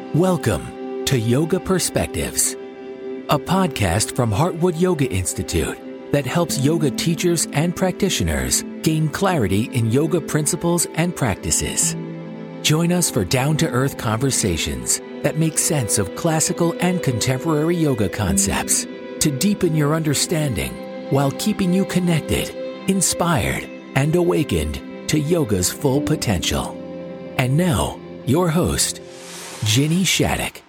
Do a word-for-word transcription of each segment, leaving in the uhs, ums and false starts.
Welcome to Yoga Perspectives, a podcast from Heartwood Yoga Institute that helps yoga teachers and practitioners gain clarity in yoga principles and practices. Join us for down-to-earth conversations that make sense of classical and contemporary yoga concepts to deepen your understanding while keeping you connected, inspired, and awakened to yoga's full potential. And now, your host, Ginny Shattuck.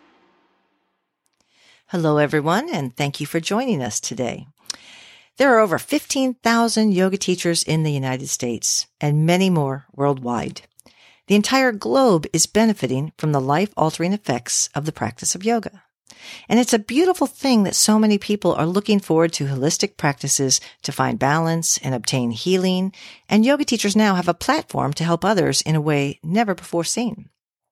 Hello, everyone, and thank you for joining us today. There are over fifteen thousand yoga teachers in the United States and many more worldwide. The entire globe is benefiting from the life-altering effects of the practice of yoga. And it's a beautiful thing that so many people are looking forward to holistic practices to find balance and obtain healing, and yoga teachers now have a platform to help others in a way never before seen.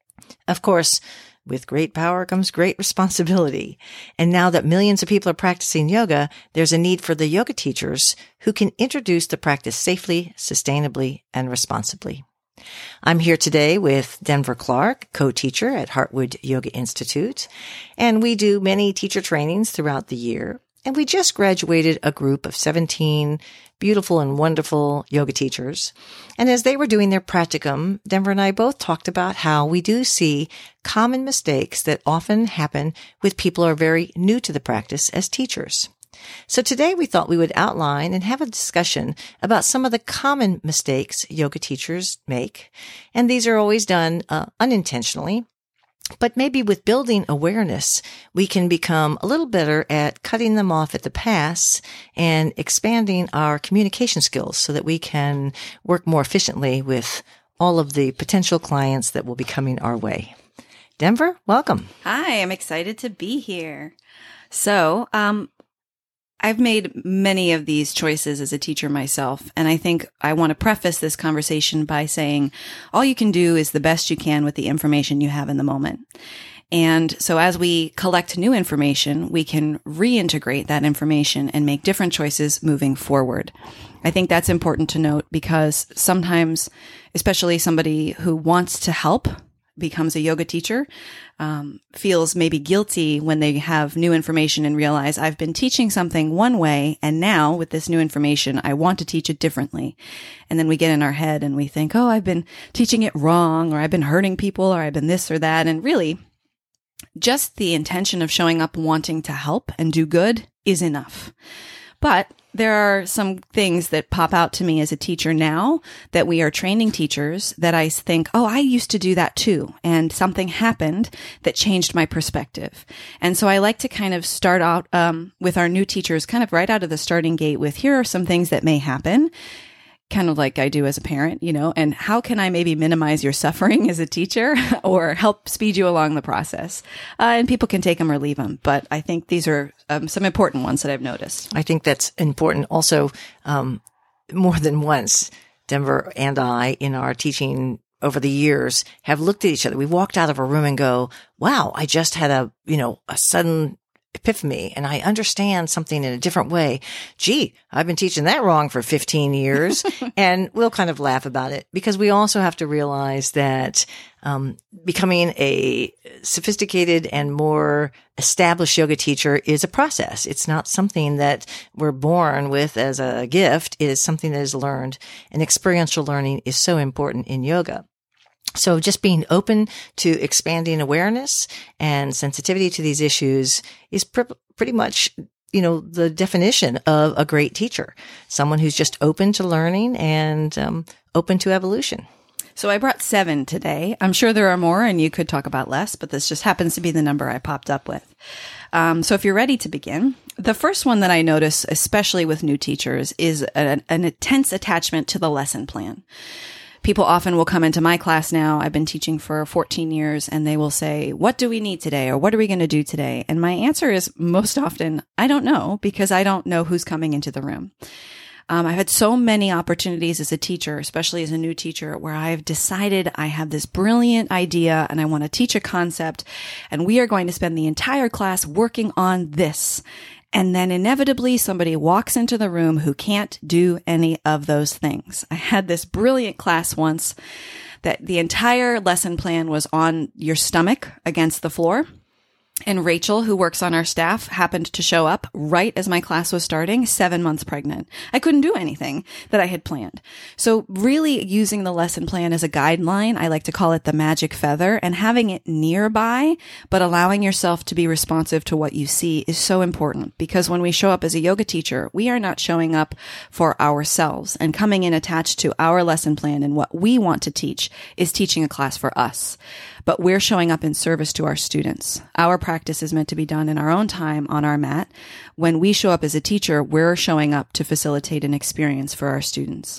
Of course, with great power comes great responsibility. And now that millions of people are practicing yoga, there's a need for the yoga teachers who can introduce the practice safely, sustainably, and responsibly. I'm here today with Denver Clark, co-teacher at Heartwood Yoga Institute, and we do many teacher trainings throughout the year. And we just graduated a group of seventeen beautiful and wonderful yoga teachers. And as they were doing their practicum, Denver and I both talked about how we do see common mistakes that often happen with people who are very new to the practice as teachers. So today we thought we would outline and have a discussion about some of the common mistakes yoga teachers make. And these are always done uh, unintentionally. But maybe with building awareness, we can become a little better at cutting them off at the pass and expanding our communication skills so that we can work more efficiently with all of the potential clients that will be coming our way. Denver, welcome. Hi, I'm excited to be here. So, um, I've made many of these choices as a teacher myself, and I think I want to preface this conversation by saying all you can do is the best you can with the information you have in the moment. And so as we collect new information, we can reintegrate that information and make different choices moving forward. I think that's important to note because sometimes, especially somebody who wants to help, becomes a yoga teacher, um, feels maybe guilty when they have new information and realize I've been teaching something one way, and now with this new information, I want to teach it differently. And then we get in our head and we think, oh, I've been teaching it wrong, or I've been hurting people, or I've been this or that. And really, just the intention of showing up wanting to help and do good is enough. But there are some things that pop out to me as a teacher now that we are training teachers that I think, oh, I used to do that too. And something happened that changed my perspective. And so I like to kind of start out um, with our new teachers kind of right out of the starting gate with, here are some things that may happen, kind of like I do as a parent, you know, and how can I maybe minimize your suffering as a teacher or help speed you along the process? Uh, and people can take them or leave them. But I think these are um, some important ones that I've noticed. I think that's important. Also, um, more than once, Denver and I, in our teaching over the years, have looked at each other. We walked out of a room and go, wow, I just had a, you know, a sudden epiphany, and I understand something in a different way. Gee, I've been teaching that wrong for fifteen years. And we'll kind of laugh about it because we also have to realize that um, becoming a sophisticated and more established yoga teacher is a process. It's not something that we're born with as a gift. It is something that is learned, and experiential learning is so important in yoga. So just being open to expanding awareness and sensitivity to these issues is pr- pretty much, you know, the definition of a great teacher. Someone who's just open to learning and um, open to evolution. So I brought seven today. I'm sure there are more and you could talk about less, but this just happens to be the number I popped up with. Um, so if you're ready to begin, the first one that I notice, especially with new teachers, is an, an intense attachment to the lesson plan. People often will come into my class now. I've been teaching for fourteen years, and they will say, what do we need today? Or what are we going to do today? And my answer is most often, I don't know, because I don't know who's coming into the room. Um, I've had so many opportunities as a teacher, especially as a new teacher, where I've decided I have this brilliant idea and I want to teach a concept, and we are going to spend the entire class working on this. And then inevitably somebody walks into the room who can't do any of those things. I had this brilliant class once that the entire lesson plan was on your stomach against the floor. And Rachel, who works on our staff, happened to show up right as my class was starting, seven months pregnant. I couldn't do anything that I had planned. So really using the lesson plan as a guideline, I like to call it the magic feather, and having it nearby, but allowing yourself to be responsive to what you see is so important, because when we show up as a yoga teacher, we are not showing up for ourselves, and coming in attached to our lesson plan and what we want to teach is teaching a class for us. But we're showing up in service to our students. Our practice is meant to be done in our own time on our mat. When we show up as a teacher, we're showing up to facilitate an experience for our students.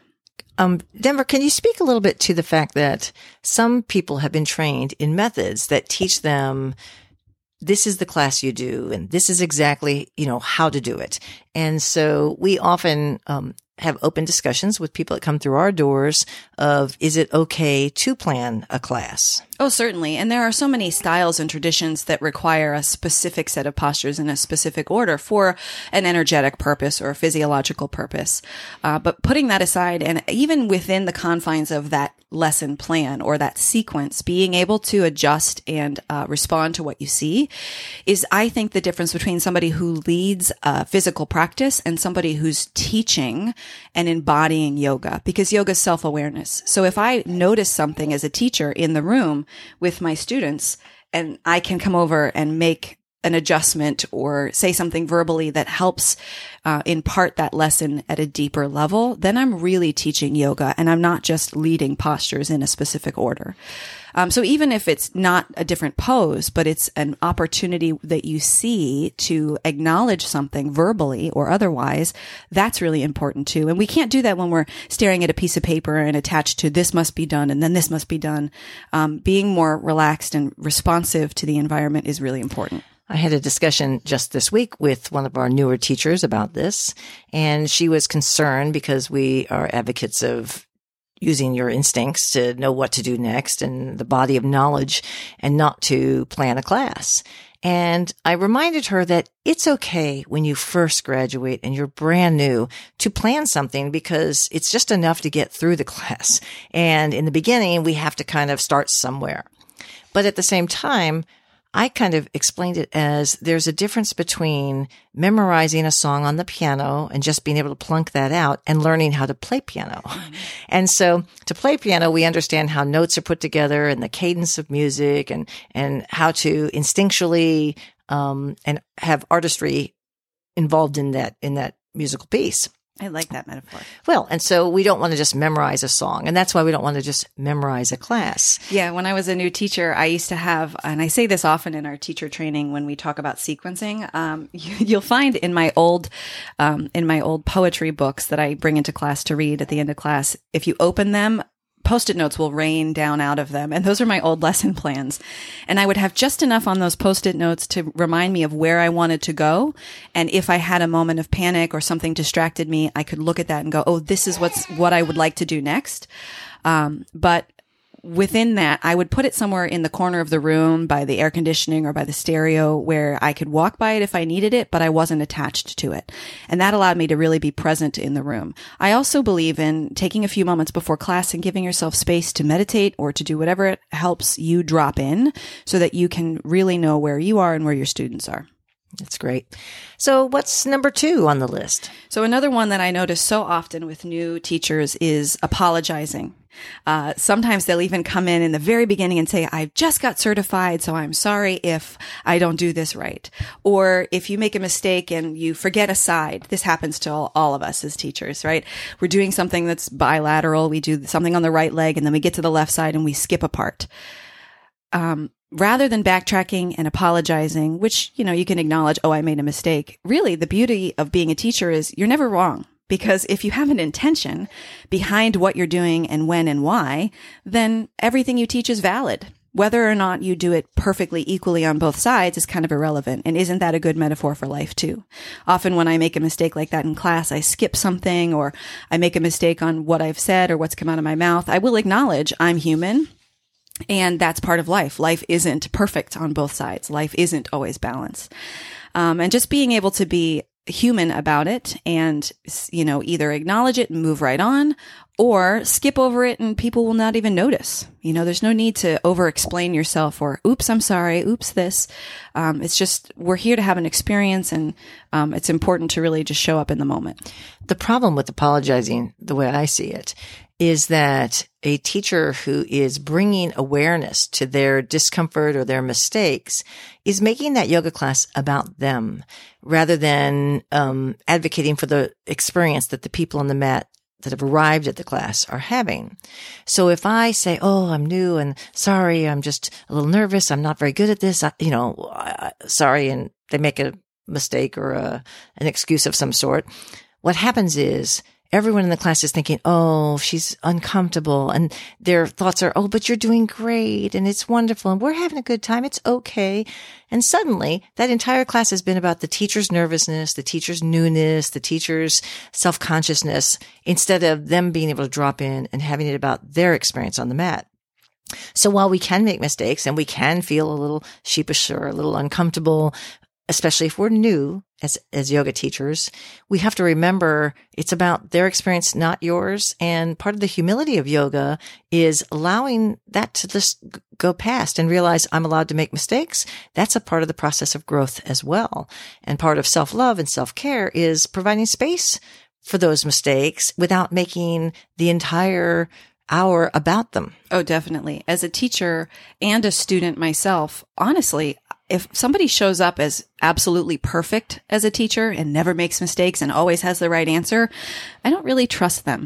Um, Denver, can you speak a little bit to the fact that some people have been trained in methods that teach them this is the class you do, and this is exactly, you know, how to do it. And so we often, um, have open discussions with people that come through our doors of, is it okay to plan a class? Oh, certainly. And there are so many styles and traditions that require a specific set of postures in a specific order for an energetic purpose or a physiological purpose. Uh, but putting that aside, and even within the confines of that lesson plan or that sequence, being able to adjust and uh, respond to what you see is, I think, the difference between somebody who leads a physical practice and somebody who's teaching and embodying yoga, because yoga is self-awareness. So if I notice something as a teacher in the room with my students, and I can come over and make an adjustment or say something verbally that helps uh, impart that lesson at a deeper level, then I'm really teaching yoga, and I'm not just leading postures in a specific order. Um, so even if it's not a different pose, but it's an opportunity that you see to acknowledge something verbally or otherwise, that's really important too. And we can't do that when we're staring at a piece of paper and attached to this must be done and then this must be done. Um, being more relaxed and responsive to the environment is really important. I had a discussion just this week with one of our newer teachers about this, and she was concerned because we are advocates of using your instincts to know what to do next and the body of knowledge, and not to plan a class. And I reminded her that it's okay when you first graduate and you're brand new to plan something, because it's just enough to get through the class. And in the beginning, we have to kind of start somewhere. But at the same time, I kind of explained it as there's a difference between memorizing a song on the piano and just being able to plunk that out and learning how to play piano. Mm-hmm. And so to play piano, we understand how notes are put together and the cadence of music, and, and how to instinctually, um, and have artistry involved in that, in that musical piece. I like that metaphor. Well, and so we don't want to just memorize a song, and that's why we don't want to just memorize a class. Yeah, when I was a new teacher, I used to have, and I say this often in our teacher training when we talk about sequencing, um, you, you'll find in my old, um, in my old poetry books that I bring into class to read at the end of class, if you open them, Post-it notes will rain down out of them. And those are my old lesson plans. And I would have just enough on those Post-it notes to remind me of where I wanted to go. And if I had a moment of panic or something distracted me, I could look at that and go, oh, this is what's what I would like to do next. Um, but within that, I would put it somewhere in the corner of the room by the air conditioning or by the stereo where I could walk by it if I needed it, but I wasn't attached to it. And that allowed me to really be present in the room. I also believe in taking a few moments before class and giving yourself space to meditate or to do whatever it helps you drop in so that you can really know where you are and where your students are. That's great. So what's number two on the list? So another one that I notice so often with new teachers is apologizing. Uh, sometimes they'll even come in in the very beginning and say, I've just got certified, so I'm sorry if I don't do this right. Or if you make a mistake and you forget a side, this happens to all, all of us as teachers, right? We're doing something that's bilateral. We do something on the right leg and then we get to the left side and we skip a part. Um, rather than backtracking and apologizing, which, you know, you can acknowledge, oh, I made a mistake. Really, the beauty of being a teacher is you're never wrong. Because if you have an intention behind what you're doing and when and why, then everything you teach is valid. Whether or not you do it perfectly equally on both sides is kind of irrelevant. And isn't that a good metaphor for life too? Often when I make a mistake like that in class, I skip something or I make a mistake on what I've said or what's come out of my mouth. I will acknowledge I'm human. And that's part of life. Life isn't perfect on both sides. Life isn't always balanced. Um, and just being able to be human about it and, you know, either acknowledge it and move right on or skip over it and people will not even notice. You know, there's no need to over explain yourself or, oops, I'm sorry. Oops, this. Um, it's just, we're here to have an experience and, um, it's important to really just show up in the moment. The problem with apologizing, the way I see it, is that a teacher who is bringing awareness to their discomfort or their mistakes is making that yoga class about them rather than um, advocating for the experience that the people on the mat that have arrived at the class are having. So if I say, oh, I'm new and sorry, I'm just a little nervous, I'm not very good at this, I, you know, I, sorry, and they make a mistake or a, an excuse of some sort, what happens is everyone in the class is thinking, oh, she's uncomfortable. And their thoughts are, oh, but you're doing great. And it's wonderful. And we're having a good time. It's okay. And suddenly that entire class has been about the teacher's nervousness, the teacher's newness, the teacher's self-consciousness, instead of them being able to drop in and having it about their experience on the mat. So while we can make mistakes and we can feel a little sheepish or a little uncomfortable, especially if we're new as, as yoga teachers, we have to remember it's about their experience, not yours. And part of the humility of yoga is allowing that to just go past and realize I'm allowed to make mistakes. That's a part of the process of growth as well. And part of self-love and self-care is providing space for those mistakes without making the entire hour about them. Oh, definitely. As a teacher and a student myself, honestly, if somebody shows up as absolutely perfect as a teacher and never makes mistakes and always has the right answer, I don't really trust them.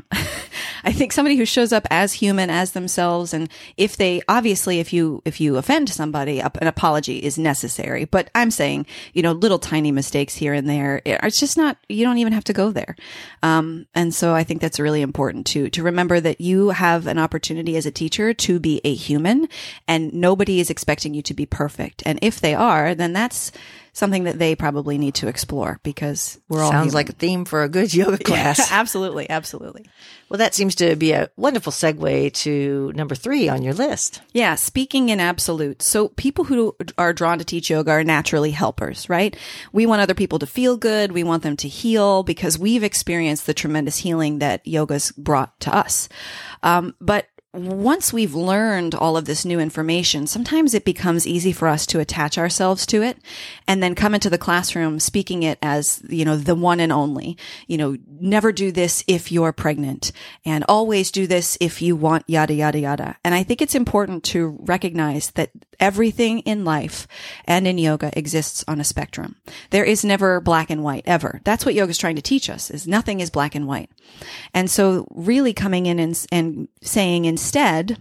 I think somebody who shows up as human as themselves, and if they, obviously, if you, if you offend somebody, an apology is necessary. But I'm saying, you know, little tiny mistakes here and there, it's just not, you don't even have to go there. Um, and so I think that's really important to, to remember that you have an opportunity as a teacher to be a human and nobody is expecting you to be perfect. And if they are, then that's something that they probably need to explore because we're all Sounds human. like a theme for a good yoga class. Yeah, absolutely. Absolutely. Well, that seems to be a wonderful segue to number three on your list. Yeah. Speaking in absolute. So people who are drawn to teach yoga are naturally helpers, right? We want other people to feel good. We want them to heal because we've experienced the tremendous healing that yoga's brought to us. Um, but once we've learned all of this new information, sometimes it becomes easy for us to attach ourselves to it and then come into the classroom speaking it as, you know, the one and only, you know, never do this if you're pregnant and always do this if you want yada, yada, yada. And I think it's important to recognize that everything in life and in yoga exists on a spectrum. There is never black and white ever. That's what yoga is trying to teach us, is nothing is black and white. And so really coming in and, and saying instead,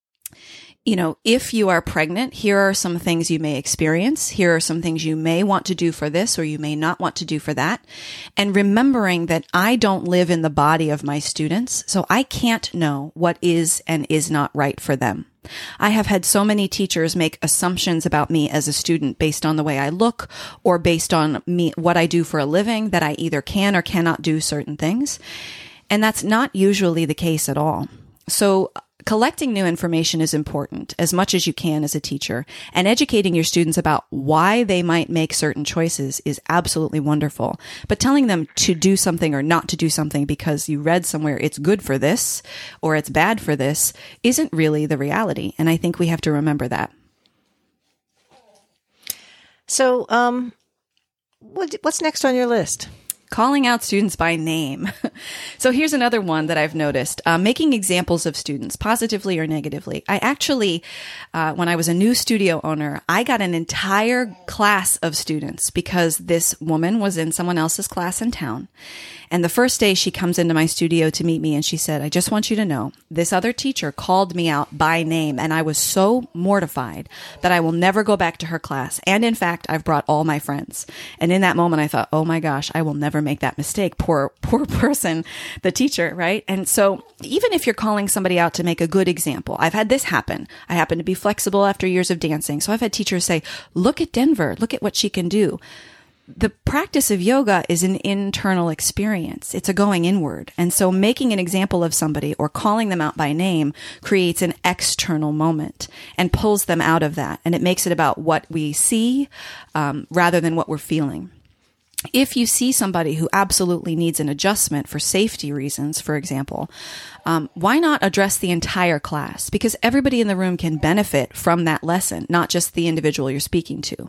you know, if you are pregnant, here are some things you may experience. Here are some things you may want to do for this or you may not want to do for that. And remembering that I don't live in the body of my students, so I can't know what is and is not right for them. I have had so many teachers make assumptions about me as a student based on the way I look or based on me, what I do for a living, that I either can or cannot do certain things. And that's not usually the case at all. So collecting new information is important as much as you can as a teacher, and educating your students about why they might make certain choices is absolutely wonderful. But telling them to do something or not to do something because you read somewhere it's good for this or it's bad for this isn't really the reality. And I think we have to remember that. So, um, what, what's next on your list? Calling out students by name. So here's another one that I've noticed. Uh, making examples of students, positively or negatively. I actually, uh, when I was a new studio owner, I got an entire class of students because this woman was in someone else's class in town. And the first day she comes into my studio to meet me and she said, I just want you to know, this other teacher called me out by name and I was so mortified that I will never go back to her class. And in fact, I've brought all my friends. And in that moment, I thought, oh my gosh, I will never make that mistake. Poor, poor person, the teacher, right? And so even if you're calling somebody out to make a good example, I've had this happen. I happen to be flexible after years of dancing. So I've had teachers say, look at Denver, look at what she can do. the practice of yoga is an internal experience. It's a going inward. And so making an example of somebody or calling them out by name creates an external moment and pulls them out of that. And it makes it about what we see um, rather than what we're feeling. If you see somebody who absolutely needs an adjustment for safety reasons, for example, um, why not address the entire class? Because everybody in the room can benefit from that lesson, not just the individual you're speaking to.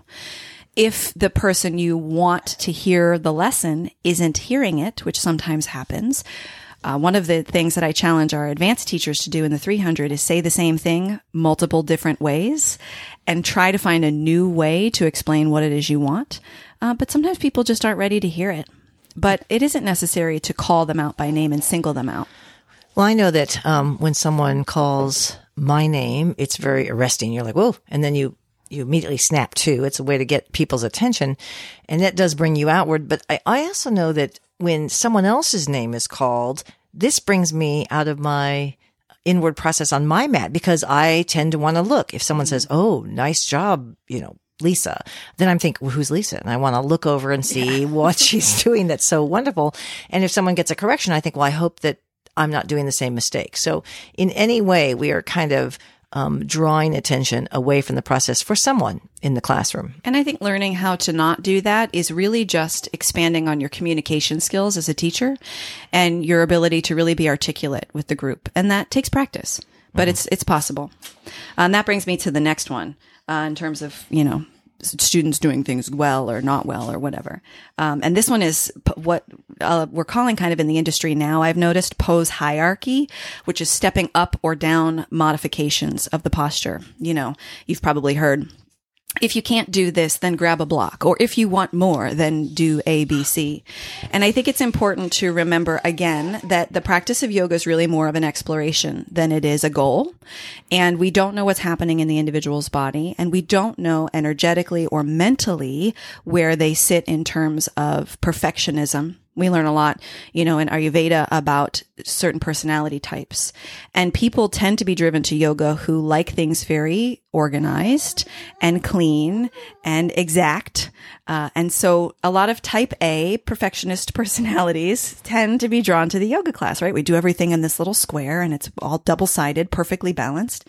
If the person you want to hear the lesson isn't hearing it, which sometimes happens, uh, one of the things that I challenge our advanced teachers to do in the three hundred is say the same thing multiple different ways and try to find a new way to explain what it is you want. Uh, but sometimes people just aren't ready to hear it. But it isn't necessary to call them out by name and single them out. Well, I know that um, when someone calls my name, it's very arresting. You're like, whoa. And then you, you immediately snap too. It's a way to get people's attention. And that does bring you outward. But I, I also know that when someone else's name is called, this brings me out of my inward process on my mat because I tend to want to look. If someone says, oh, nice job, you know, Lisa, then I'm thinking, well, who's Lisa? And I want to look over and see yeah. what she's doing that's so wonderful. And if someone gets a correction, I think, well, I hope that I'm not doing the same mistake. So in any way, we are kind of um, drawing attention away from the process for someone in the classroom. And I think learning how to not do that is really just expanding on your communication skills as a teacher and your ability to really be articulate with the group. And that takes practice, but mm-hmm. it's it's possible. Uh, and that brings me to the next one. Uh, in terms of, you know, students doing things well or not well or whatever. Um, and this one is p- what uh, we're calling kind of in the industry now, I've noticed, pose hierarchy, which is stepping up or down modifications of the posture. You know, you've probably heard, if you can't do this, then grab a block. Or if you want more, then do A, B, C. And I think it's important to remember, again, that the practice of yoga is really more of an exploration than it is a goal. And we don't know what's happening in the individual's body. And we don't know energetically or mentally where they sit in terms of perfectionism. We learn a lot, you know, in Ayurveda about certain personality types. And people tend to be driven to yoga who like things very organized and clean and exact. Uh, and so a lot of type A perfectionist personalities tend to be drawn to the yoga class, right? We do everything in this little square and it's all double-sided, perfectly balanced.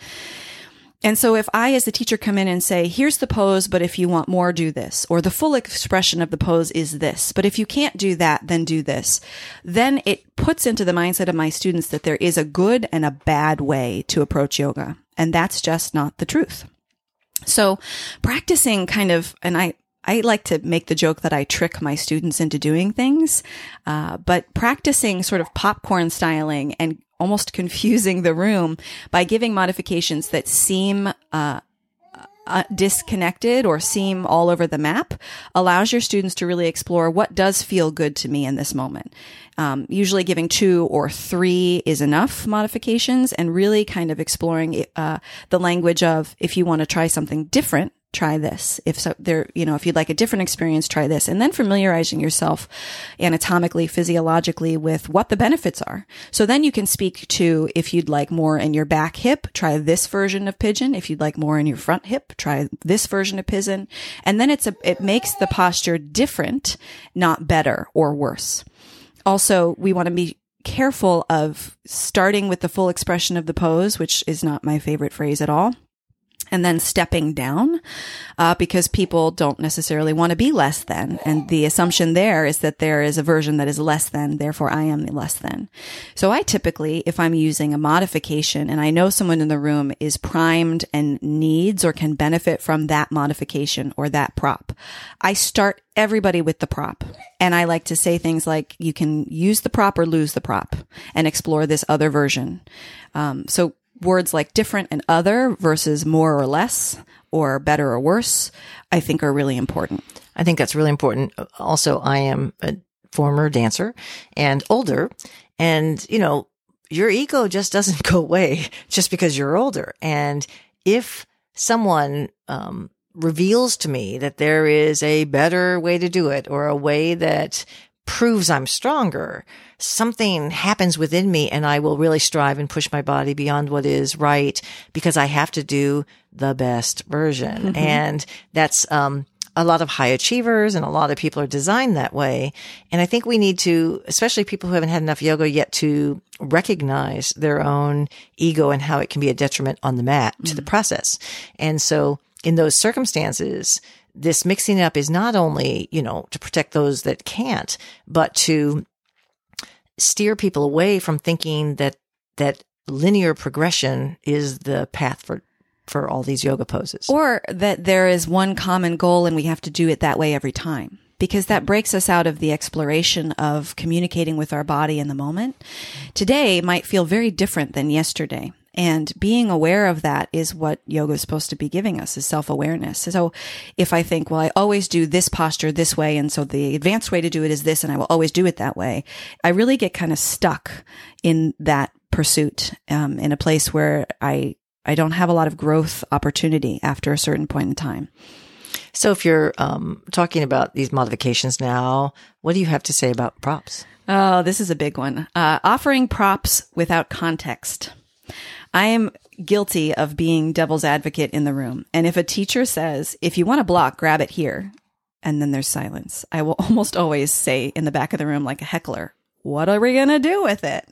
And so if I, as the teacher, come in and say, here's the pose, but if you want more, do this, or the full expression of the pose is this, but if you can't do that, then do this, then it puts into the mindset of my students that there is a good and a bad way to approach yoga. And that's just not the truth. So practicing kind of, and I, I like to make the joke that I trick my students into doing things, uh, but practicing sort of popcorn styling and almost confusing the room by giving modifications that seem uh, uh, disconnected or seem all over the map allows your students to really explore what does feel good to me in this moment. Um, usually giving two or three is enough modifications and really kind of exploring uh, the language of, if you want to try something different, try this. If so, there, you know, if you'd like a different experience, try this. And then familiarizing yourself anatomically, physiologically with what the benefits are. So then you can speak to, if you'd like more in your back hip, try this version of pigeon. If you'd like more in your front hip, try this version of pigeon. And then it's a, it makes the posture different, not better or worse. Also, we want to be careful of starting with the full expression of the pose, which is not my favorite phrase at all. And then stepping down, uh, because people don't necessarily want to be less than. And the assumption there is that there is a version that is less than, therefore I am less than. So I typically, if I'm using a modification and I know someone in the room is primed and needs or can benefit from that modification or that prop, I start everybody with the prop. And I like to say things like, you can use the prop or lose the prop and explore this other version. Um, so words like different and other versus more or less or better or worse, I think are really important. I think that's really important. Also, I am a former dancer and older, and, you know, your ego just doesn't go away just because you're older. And if someone um, reveals to me that there is a better way to do it or a way that proves I'm stronger, something happens within me and I will really strive and push my body beyond what is right because I have to do the best version. Mm-hmm. And that's, um, a lot of high achievers and a lot of people are designed that way. And I think we need to, especially people who haven't had enough yoga yet, to recognize their own ego and how it can be a detriment on the mat mm-hmm. to the process. And so in those circumstances, this mixing up is not only, you know, to protect those that can't, but to steer people away from thinking that, that linear progression is the path for, for all these yoga poses. Or that there is one common goal and we have to do it that way every time. Because that breaks us out of the exploration of communicating with our body in the moment. Today might feel very different than yesterday. And being aware of that is what yoga is supposed to be giving us, is self-awareness. So if I think, well, I always do this posture this way, and so the advanced way to do it is this, and I will always do it that way, I really get kind of stuck in that pursuit, um, in a place where I, I don't have a lot of growth opportunity after a certain point in time. So if you're um, talking about these modifications now, what do you have to say about props? Oh, this is a big one. Uh, offering props without context. I am guilty of being devil's advocate in the room. And if a teacher says, if you want to block, grab it here, and then there's silence, I will almost always say in the back of the room like a heckler, what are we going to do with it?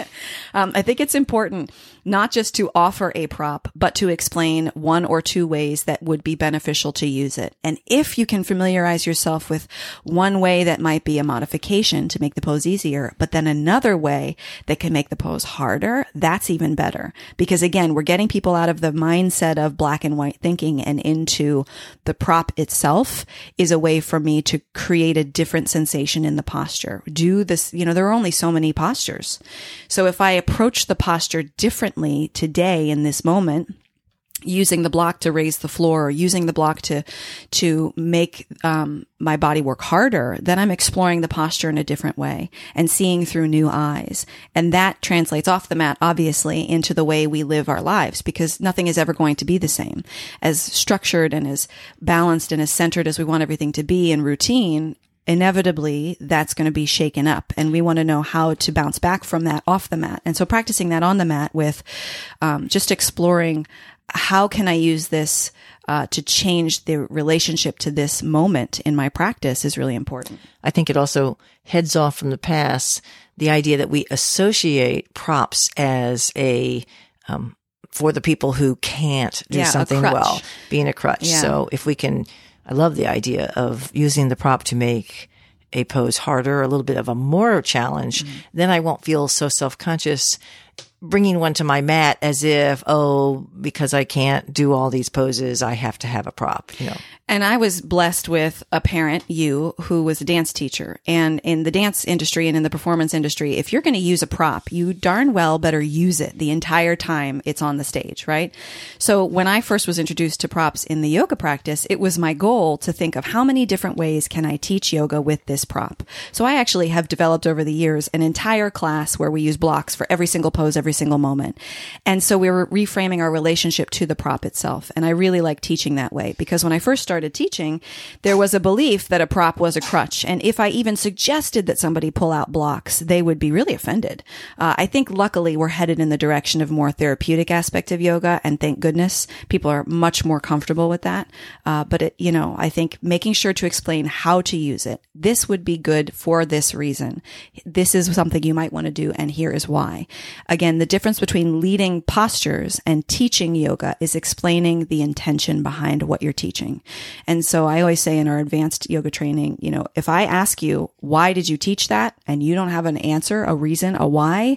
um, I think it's important not just to offer a prop, but to explain one or two ways that would be beneficial to use it. And if you can familiarize yourself with one way that might be a modification to make the pose easier, but then another way that can make the pose harder, that's even better. Because again, we're getting people out of the mindset of black and white thinking and into the prop itself is a way for me to create a different sensation in the posture. Do this, you know, there are only so many postures. So if I approach the posture differently today in this moment, using the block to raise the floor or using the block to, to make, um, my body work harder, then I'm exploring the posture in a different way and seeing through new eyes. And that translates off the mat, obviously, into the way we live our lives, because nothing is ever going to be the same. As structured and as balanced and as centered as we want everything to be in routine, inevitably that's going to be shaken up, and we want to know how to bounce back from that off the mat. And so practicing that on the mat with um, just exploring how can I use this uh, to change the relationship to this moment in my practice is really important. I think it also heads off from the past the idea that we associate props as a um, for the people who can't do yeah, something well, being a crutch. Yeah. So if we can, I love the idea of using the prop to make a pose harder, a little bit of a more challenge, mm-hmm. then I won't feel so self-conscious bringing one to my mat as if, oh, because I can't do all these poses, I have to have a prop, you know. And I was blessed with a parent, you, who was a dance teacher. And in the dance industry and in the performance industry, if you're going to use a prop, you darn well better use it the entire time it's on the stage, right? So when I first was introduced to props in the yoga practice, it was my goal to think of how many different ways can I teach yoga with this prop. So I actually have developed over the years an entire class where we use blocks for every single pose, every single moment. And so we were reframing our relationship to the prop itself. And I really like teaching that way, because when I first started started teaching, there was a belief that a prop was a crutch. And if I even suggested that somebody pull out blocks, they would be really offended. Uh, I think luckily we're headed in the direction of more therapeutic aspect of yoga. And thank goodness people are much more comfortable with that. Uh, but it, you know, I think making sure to explain how to use it. This would be good for this reason. This is something you might want to do. And here is why. Again, the difference between leading postures and teaching yoga is explaining the intention behind what you're teaching. And so I always say in our advanced yoga training, you know, if I ask you, why did you teach that? And you don't have an answer, a reason, a why,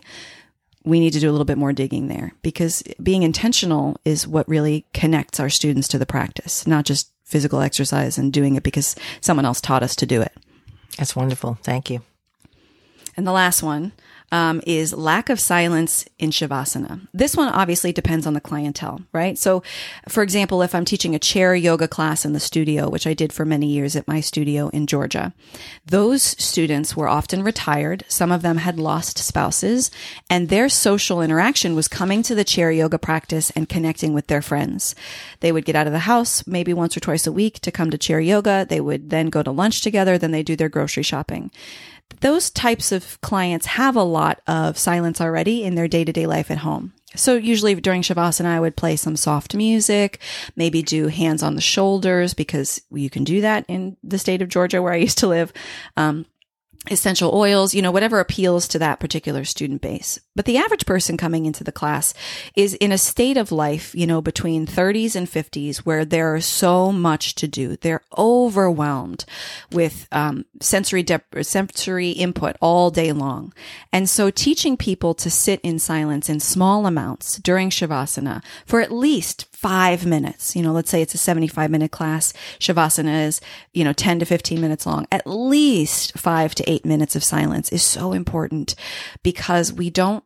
we need to do a little bit more digging there, because being intentional is what really connects our students to the practice, not just physical exercise and doing it because someone else taught us to do it. That's wonderful. Thank you. And the last one um, is lack of silence in Shavasana. This one obviously depends on the clientele, right? So, for example, if I'm teaching a chair yoga class in the studio, which I did for many years at my studio in Georgia, those students were often retired. Some of them had lost spouses, and their social interaction was coming to the chair yoga practice and connecting with their friends. They would get out of the house maybe once or twice a week to come to chair yoga. They would then go to lunch together. Then they do their grocery shopping. Those types of clients have a lot of silence already in their day-to-day life at home. So usually during Shavasana, I would play some soft music, maybe do hands on the shoulders, because you can do that in the state of Georgia where I used to live. Um, essential oils, you know, whatever appeals to that particular student base. But the average person coming into the class is in a state of life, you know, between thirties and fifties, where there is so much to do. They're overwhelmed with um, sensory dep- sensory input all day long. And so teaching people to sit in silence in small amounts during Shavasana for at least five minutes, you know, let's say it's a seventy-five minute class. Shavasana is, you know, ten to fifteen minutes long. At least five to eight minutes of silence is so important, because we don't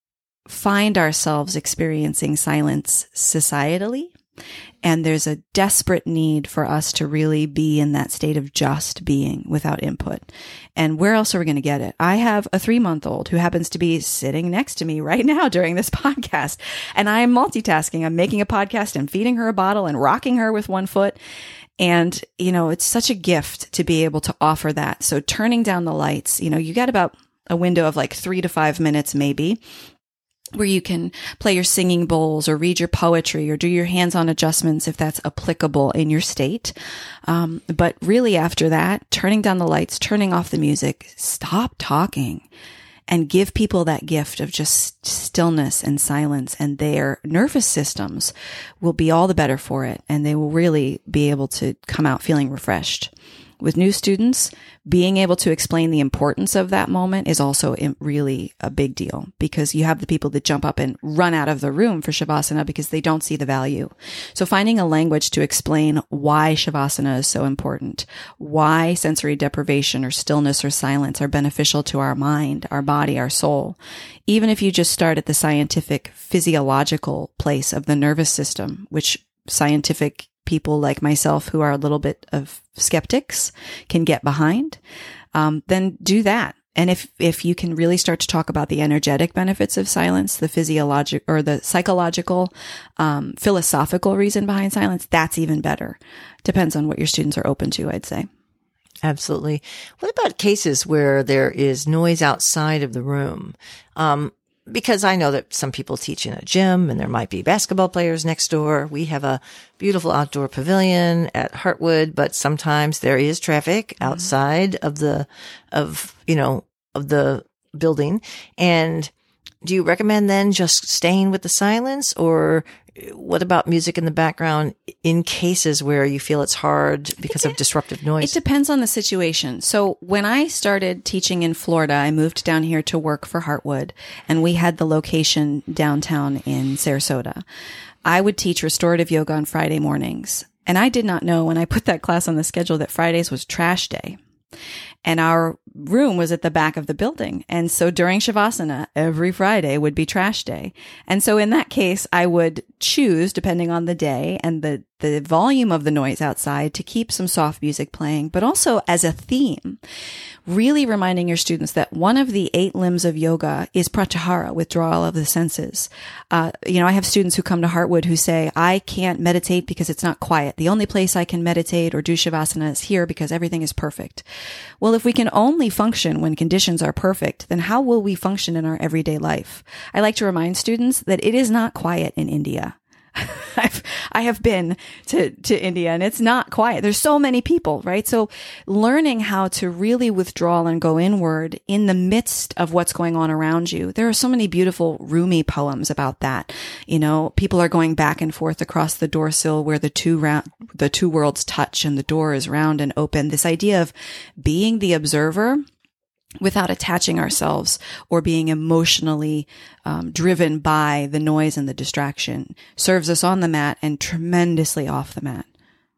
find ourselves experiencing silence societally. And there's a desperate need for us to really be in that state of just being without input. And where else are we going to get it? I have a three month old who happens to be sitting next to me right now during this podcast. And I'm multitasking. I'm making a podcast and feeding her a bottle and rocking her with one foot. And, you know, it's such a gift to be able to offer that. So turning down the lights, you know, you got about a window of like three to five minutes, maybe, where you can play your singing bowls or read your poetry or do your hands-on adjustments if that's applicable in your state. Um, but really after that, turning down the lights, turning off the music, stop talking, and give people that gift of just stillness and silence, and their nervous systems will be all the better for it. And they will really be able to come out feeling refreshed. With new students, being able to explain the importance of that moment is also really a big deal, because you have the people that jump up and run out of the room for Shavasana because they don't see the value. So finding a language to explain why Shavasana is so important, why sensory deprivation or stillness or silence are beneficial to our mind, our body, our soul. Even if you just start at the scientific physiological place of the nervous system, which scientific people like myself who are a little bit of skeptics can get behind, um, then do that. And if, if you can really start to talk about the energetic benefits of silence, the physiologic or the psychological, um, philosophical reason behind silence, that's even better. Depends on what your students are open to, I'd say. Absolutely. What about cases where there is noise outside of the room? Um, Because I know that some people teach in a gym and there might be basketball players next door. We have a beautiful outdoor pavilion at Heartwood, but sometimes there is traffic outside mm-hmm. of the, of, you know, of the building. And do you recommend then just staying with the silence, or what about music in the background in cases where you feel it's hard because of disruptive noise? It depends on the situation. So when I started teaching in Florida, I moved down here to work for Heartwood, and we had the location downtown in Sarasota. I would teach restorative yoga on Friday mornings. And I did not know when I put that class on the schedule that Fridays was trash day. And our room was at the back of the building. And so during Shavasana, every Friday would be trash day. And so in that case, I would choose, depending on the day and the, the volume of the noise outside, to keep some soft music playing, but also as a theme, really reminding your students that one of the eight limbs of yoga is pratyahara, withdrawal of the senses. Uh, you know, I have students who come to Heartwood who say, I can't meditate because it's not quiet. The only place I can meditate or do Shavasana is here because everything is perfect. Well, if we can only function when conditions are perfect, then how will we function in our everyday life? I like to remind students that it is not quiet in India. I've, I have been to, to India, and it's not quiet. There's so many people, right? So learning how to really withdraw and go inward in the midst of what's going on around you. There are so many beautiful Rumi poems about that. You know, people are going back and forth across the door sill where the two round, the two worlds touch and the door is round and open. This idea of being the observer without attaching ourselves or being emotionally um, driven by the noise and the distraction serves us on the mat and tremendously off the mat.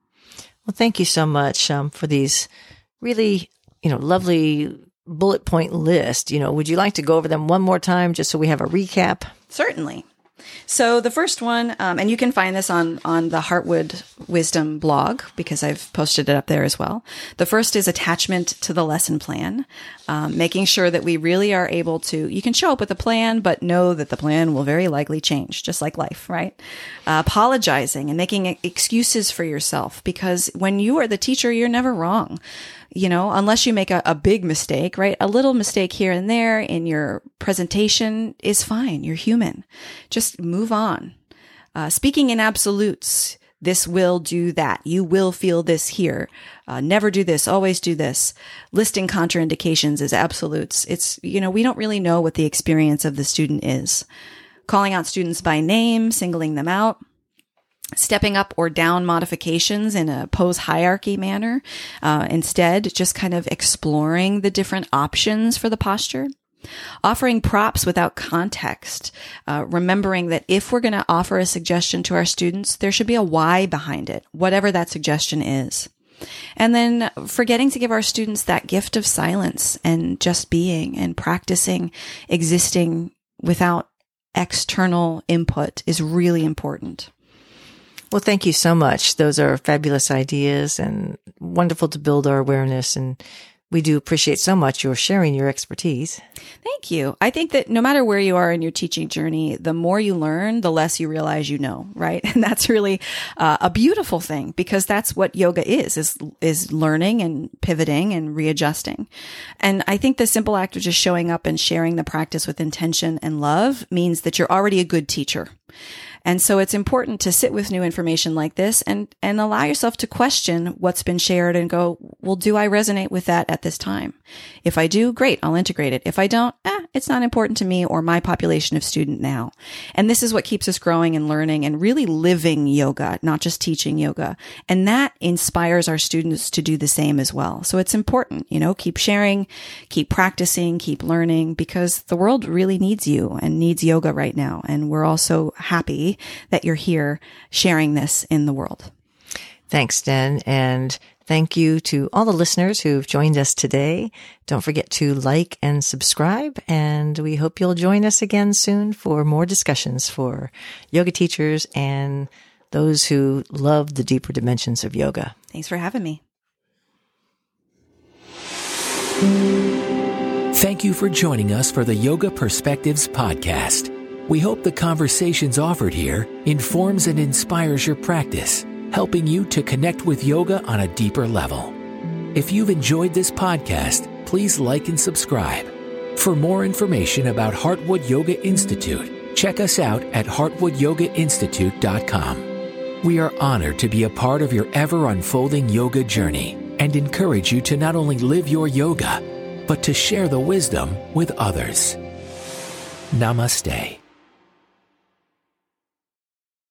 Well, thank you so much um, for these really, you know, lovely bullet point list. You know, would you like to go over them one more time just so we have a recap? Certainly. So the first one, um, and you can find this on, on the Heartwood Wisdom blog because I've posted it up there as well. The first is attachment to the lesson plan, um, making sure that we really are able to, you can show up with a plan, but know that the plan will very likely change, just like life, right? Uh, apologizing and making excuses for yourself, because when you are the teacher, you're never wrong. you know, unless you make a, a big mistake, right? A little mistake here and there in your presentation is fine. You're human. Just move on. Uh, speaking in absolutes, this will do that. You will feel this here. Uh, never do this. Always do this. Listing contraindications is absolutes. It's, you know, we don't really know what the experience of the student is. Calling out students by name, singling them out, stepping up or down modifications in a pose hierarchy manner. Uh, instead, just kind of exploring the different options for the posture. Offering props without context, uh, remembering that if we're going to offer a suggestion to our students, there should be a why behind it, whatever that suggestion is. And then forgetting to give our students that gift of silence and just being and practicing existing without external input is really important. Well, thank you so much. Those are fabulous ideas and wonderful to build our awareness. And we do appreciate so much your sharing your expertise. Thank you. I think that no matter where you are in your teaching journey, the more you learn, the less you realize you know, right? And that's really uh, a beautiful thing, because that's what yoga is, is, is learning and pivoting and readjusting. And I think the simple act of just showing up and sharing the practice with intention and love means that you're already a good teacher. And so it's important to sit with new information like this and, and allow yourself to question what's been shared and go, well, do I resonate with that at this time? If I do, great, I'll integrate it. If I don't, eh, it's not important to me or my population of student now. And this is what keeps us growing and learning and really living yoga, not just teaching yoga. And that inspires our students to do the same as well. So it's important, you know, keep sharing, keep practicing, keep learning, because the world really needs you and needs yoga right now. And we're also happy that you're here sharing this in the world. Thanks, Jen. And thank you to all the listeners who've joined us today. Don't forget to like and subscribe. And we hope you'll join us again soon for more discussions for yoga teachers and those who love the deeper dimensions of yoga. Thanks for having me. Thank you for joining us for the Yoga Perspectives podcast. We hope the conversations offered here informs and inspires your practice, helping you to connect with yoga on a deeper level. If you've enjoyed this podcast, please like and subscribe. For more information about Heartwood Yoga Institute, check us out at heartwood yoga institute dot com. We are honored to be a part of your ever-unfolding yoga journey and encourage you to not only live your yoga, but to share the wisdom with others. Namaste.